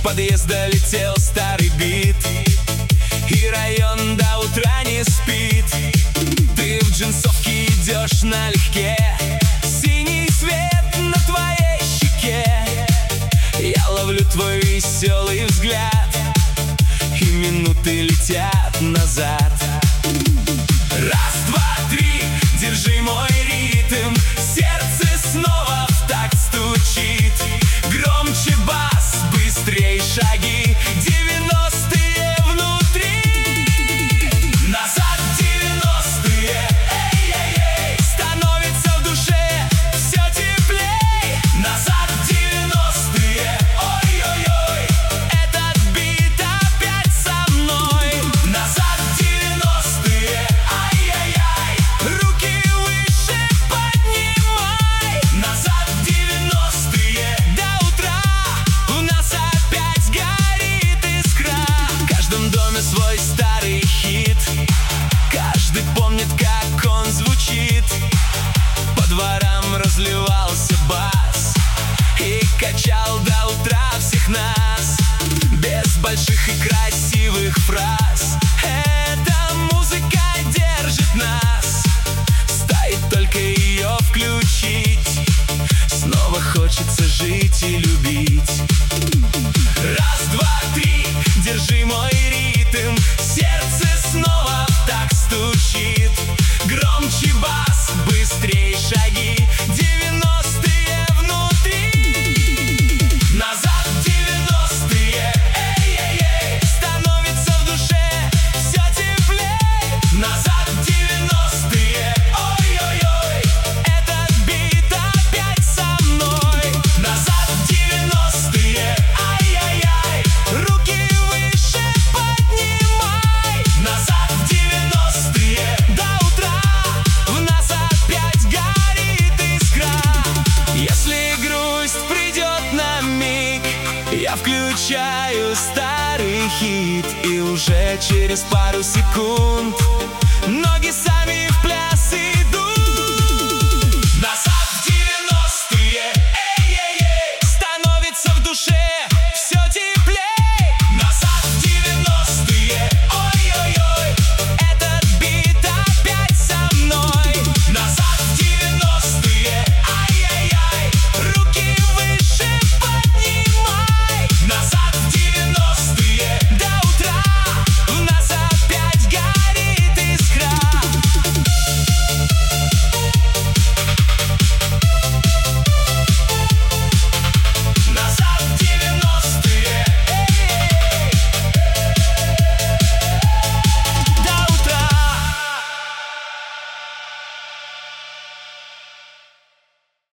подъезд долетел старый бит, и район до утра не спит. Ты в джинсовке идешь налегке, синий свет на твоей щеке. Я ловлю твой веселый взгляд, и минуты летят назад. Раз, два, три, держи мой ритм, сердце снова в такт стучит. Громче бас, быстрей шаги, 90-е внутри. Назад 90-е, эй-эй-эй, становится в душе все теплей. Назад 90-е, ой-ой-ой, этот бит опять со мной. Назад 90-е, ай-яй-яй, руки выше поднимай. Назад 90-е, до утра у нас опять горит искра. В каждом доме свой старый хит, каждый помнит, как он звучит. По дворам разливался бас и качал до утра всех нас. Без больших и красивых фраз эта музыка держит нас. Стоит только ее включить, снова хочется жить и любить. Раз, два, три, держи мой ритм, сердце снова в такт стучит. Громче бас, быстрей шаги, 90-е внутри. Назад 90-е, эй-эй-эй, становится в душе все теплей. Назад 90-е, ой-ой-ой, этот бит опять со мной. Назад 90-е, ай-яй-яй, руки выше поднимай. Назад 90-е, до утра в нас опять горит искра. Если грусть придет на миг, я включаю старый хит, и уже через пару секунд ноги сами